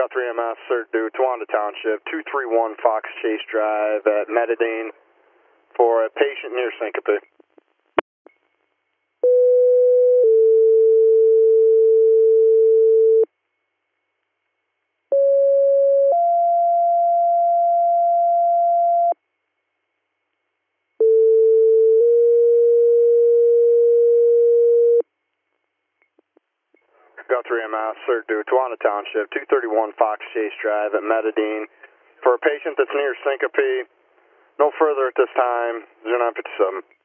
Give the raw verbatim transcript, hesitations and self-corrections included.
Guthrie M S, Cert due, Towanda Township, two three one Fox Chase Drive at Metadine for a patient near syncope. Guthrie M S, Cert due, Towanda Township, two thirty-one Fox Chase Drive at Metadine for a patient that's near syncope. No further at this time, zero nine fifty-seven.